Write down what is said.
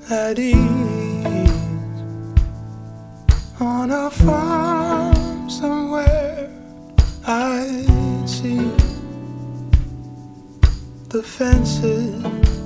at ease on a farm somewhere. I see the fences